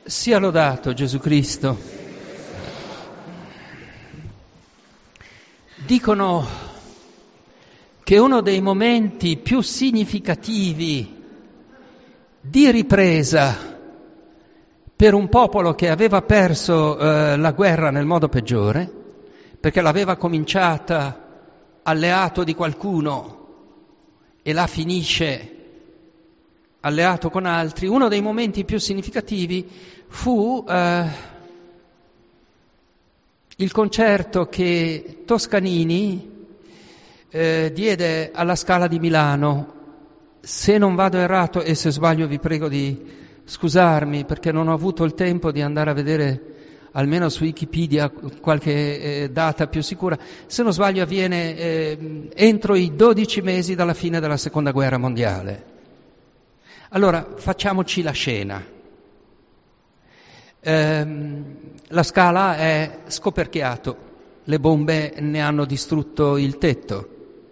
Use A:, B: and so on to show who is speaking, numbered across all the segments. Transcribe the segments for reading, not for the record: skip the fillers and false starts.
A: Sia lodato Gesù Cristo. Dicono che uno dei momenti più significativi di ripresa per un popolo che aveva perso la guerra nel modo peggiore, perché l'aveva cominciata alleato di qualcuno e la finisce alleato con altri, uno dei momenti più significativi fu il concerto che Toscanini diede alla Scala di Milano. Se non vado errato e se sbaglio vi prego di scusarmi, perché non ho avuto il tempo di andare a vedere almeno su Wikipedia qualche data più sicura. Se non sbaglio avviene entro i 12 mesi dalla fine della Seconda Guerra Mondiale. Allora, facciamoci la scena. La Scala è scoperchiato, le bombe ne hanno distrutto il tetto.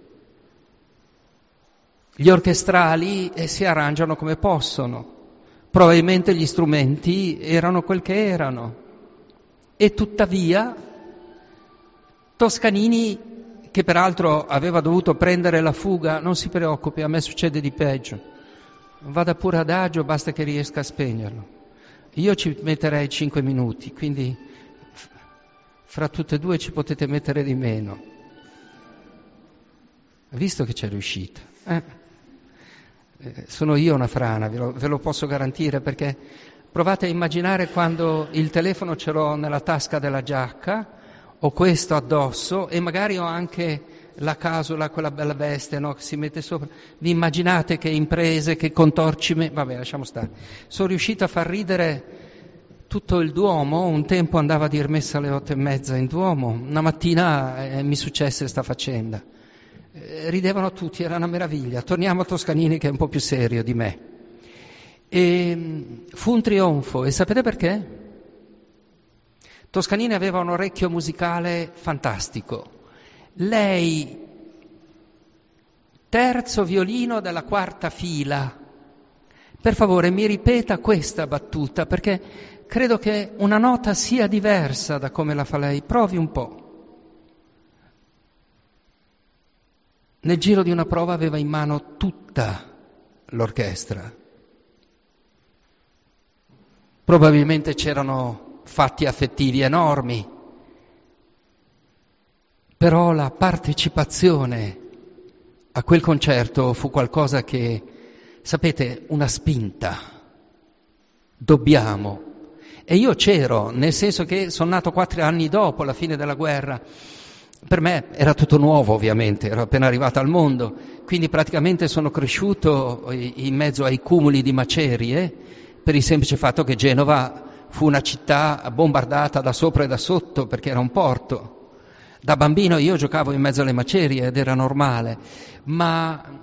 A: Gli orchestrali si arrangiano come possono, probabilmente gli strumenti erano quel che erano. E tuttavia Toscanini, che peraltro aveva dovuto prendere la fuga, non si preoccupi, a me succede di peggio. Vada pure adagio, basta che riesca a spegnerlo. Io ci metterei 5 minuti, quindi fra tutte e due ci potete mettere di meno. Visto che c'è riuscita. Sono io una frana, ve lo posso garantire, perché provate a immaginare quando il telefono ce l'ho nella tasca della giacca, ho questo addosso e magari ho anche la casola, quella bella veste, no, che si mette sopra. Vi immaginate che imprese, che contorcime, vabbè, lasciamo stare. Sono riuscito a far ridere tutto il Duomo, un tempo andava a dir messa alle 8:30 in Duomo, una mattina mi successe questa faccenda. Ridevano tutti, era una meraviglia. Torniamo a Toscanini che è un po' più serio di me. E fu un trionfo, e sapete perché? Toscanini aveva un orecchio musicale fantastico. Lei, terzo violino della quarta fila. Per favore mi ripeta questa battuta, perché credo che una nota sia diversa da come la fa lei. Provi un po'. Nel giro di una prova aveva in mano tutta l'orchestra. Probabilmente c'erano fatti affettivi enormi, però la partecipazione a quel concerto fu qualcosa che, sapete, una spinta. Dobbiamo. E io c'ero, nel senso che sono nato 4 anni dopo la fine della guerra. Per me era tutto nuovo, ovviamente, ero appena arrivato al mondo, quindi praticamente sono cresciuto in mezzo ai cumuli di macerie, per il semplice fatto che Genova fu una città bombardata da sopra e da sotto, perché era un porto. Da bambino io giocavo in mezzo alle macerie ed era normale, ma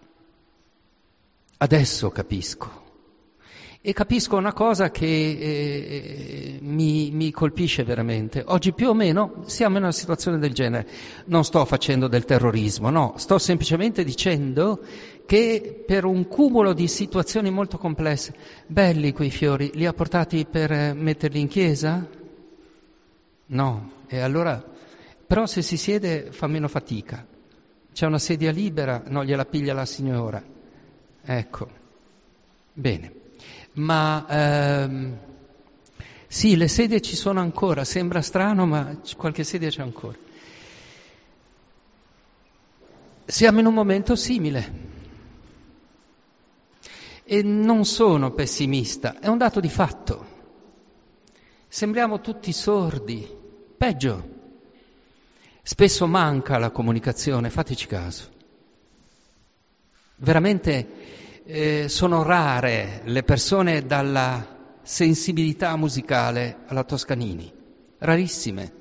A: adesso capisco. E capisco una cosa che mi colpisce veramente. Oggi più o meno siamo in una situazione del genere. Non sto facendo del terrorismo, no, sto semplicemente dicendo che per un cumulo di situazioni molto complesse, belli quei fiori, li ha portati per metterli in chiesa? No, e allora, però se si siede fa meno fatica. C'è una sedia libera, no, gliela piglia la signora. Ecco, bene. Ma sì, le sedie ci sono ancora, sembra strano, ma qualche sedia c'è ancora. Siamo in un momento simile e non sono pessimista, è un dato di fatto. Sembriamo tutti sordi, peggio. Spesso manca la comunicazione, fateci caso. Veramente sono rare le persone dalla sensibilità musicale alla Toscanini, rarissime.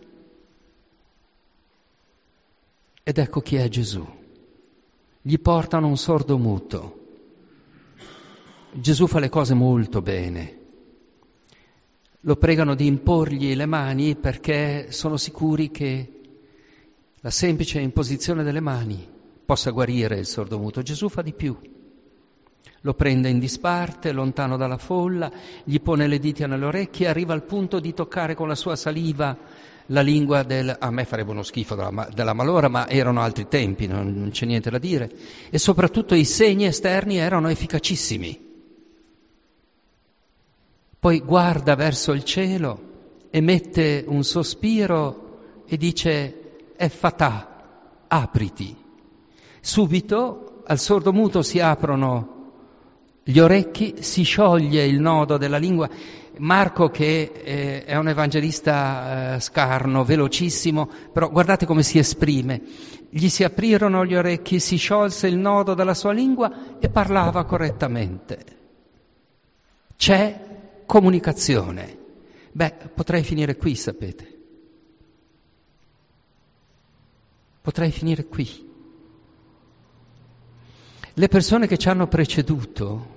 A: Ed ecco chi è Gesù. Gli portano un sordo muto. Gesù fa le cose molto bene. Lo pregano di imporgli le mani perché sono sicuri che la semplice imposizione delle mani possa guarire il sordomuto. Gesù fa di più. Lo prende in disparte, lontano dalla folla, gli pone le dita nelle orecchie, arriva al punto di toccare con la sua saliva la lingua a me farebbe uno schifo della malora, ma erano altri tempi, non c'è niente da dire. E soprattutto i segni esterni erano efficacissimi. Poi guarda verso il cielo, emette un sospiro e dice Effatà, apriti. Subito al sordomuto si aprono gli orecchi, si scioglie il nodo della lingua. Marco, che è un evangelista scarno, velocissimo, però guardate come si esprime. Gli si aprirono gli orecchi, si sciolse il nodo della sua lingua e parlava correttamente. C'è comunicazione. Potrei finire qui, sapete. Potrei finire qui. Le persone che ci hanno preceduto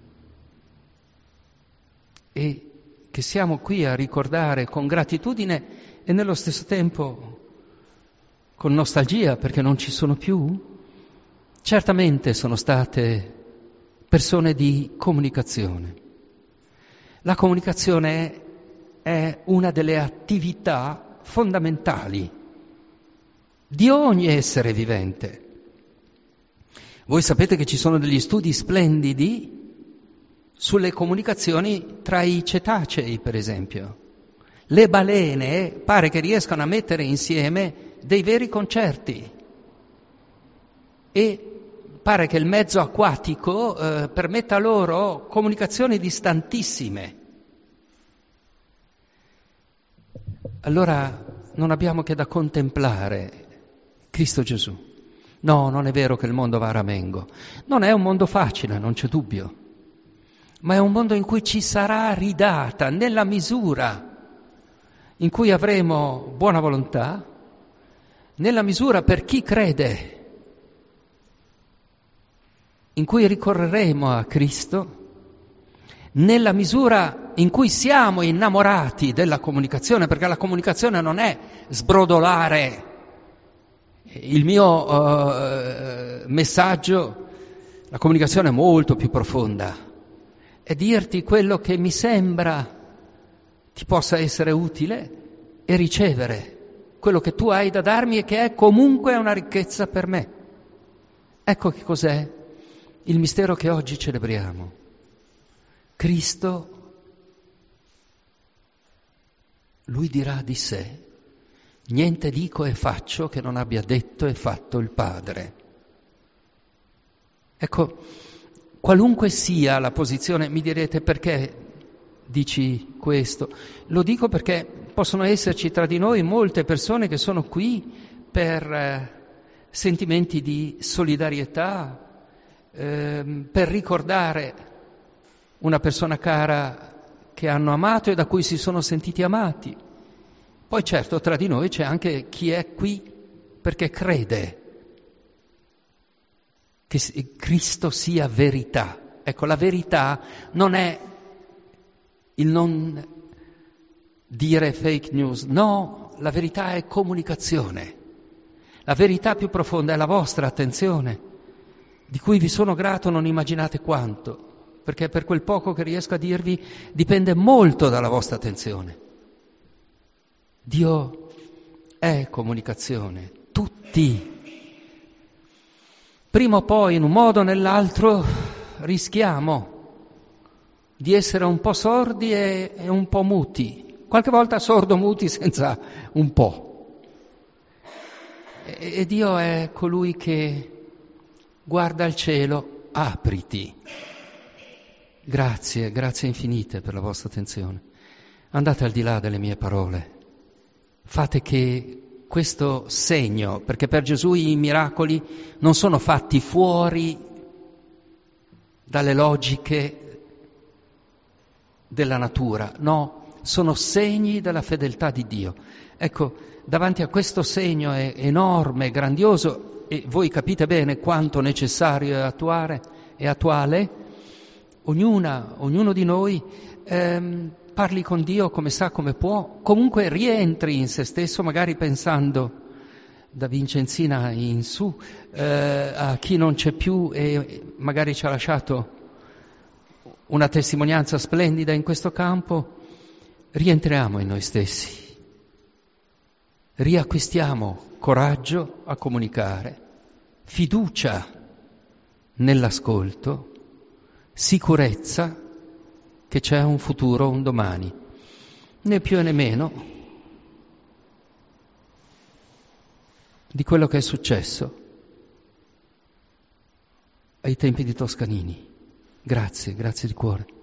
A: e che siamo qui a ricordare con gratitudine e nello stesso tempo con nostalgia perché non ci sono più, certamente sono state persone di comunicazione. La comunicazione è una delle attività fondamentali di ogni essere vivente. Voi sapete che ci sono degli studi splendidi sulle comunicazioni tra i cetacei, per esempio. Le balene pare che riescano a mettere insieme dei veri concerti e pare che il mezzo acquatico permetta loro comunicazioni distantissime. Allora non abbiamo che da contemplare Cristo Gesù. No, non è vero che il mondo va a ramengo. Non è un mondo facile, non c'è dubbio. Ma è un mondo in cui ci sarà ridata, nella misura in cui avremo buona volontà, nella misura per chi crede, in cui ricorreremo a Cristo, nella misura in cui siamo innamorati della comunicazione, perché la comunicazione non è sbrodolare il mio messaggio, la comunicazione è molto più profonda, è dirti quello che mi sembra ti possa essere utile e ricevere quello che tu hai da darmi e che è comunque una ricchezza per me. Ecco che cos'è il mistero che oggi celebriamo. Cristo, lui dirà di sé: niente dico e faccio che non abbia detto e fatto il Padre. Ecco, qualunque sia la posizione, mi direte perché dici questo? Lo dico perché possono esserci tra di noi molte persone che sono qui per sentimenti di solidarietà, per ricordare una persona cara che hanno amato e da cui si sono sentiti amati. Poi certo tra di noi c'è anche chi è qui perché crede che Cristo sia verità. Ecco, la verità non è il non dire fake news, no, la verità è comunicazione. La verità più profonda è la vostra attenzione, di cui vi sono grato non immaginate quanto, perché per quel poco che riesco a dirvi dipende molto dalla vostra attenzione. Dio è comunicazione, tutti. Prima o poi, in un modo o nell'altro, rischiamo di essere un po' sordi e un po' muti. Qualche volta sordo-muti senza un po'. E Dio è colui che guarda al cielo, apriti. Grazie infinite per la vostra attenzione. Andate al di là delle mie parole. Fate che questo segno, perché per Gesù i miracoli non sono fatti fuori dalle logiche della natura, no, sono segni della fedeltà di Dio. Ecco, davanti a questo segno è enorme, grandioso, e voi capite bene quanto necessario è attuale, ognuno di noi parli con Dio come sa, come può, comunque rientri in se stesso, magari pensando da Vincenzina in su, a chi non c'è più e magari ci ha lasciato una testimonianza splendida in questo campo, rientriamo in noi stessi, riacquistiamo coraggio a comunicare, fiducia nell'ascolto, sicurezza che c'è un futuro, un domani, né più né meno di quello che è successo ai tempi di Toscanini. Grazie, grazie di cuore.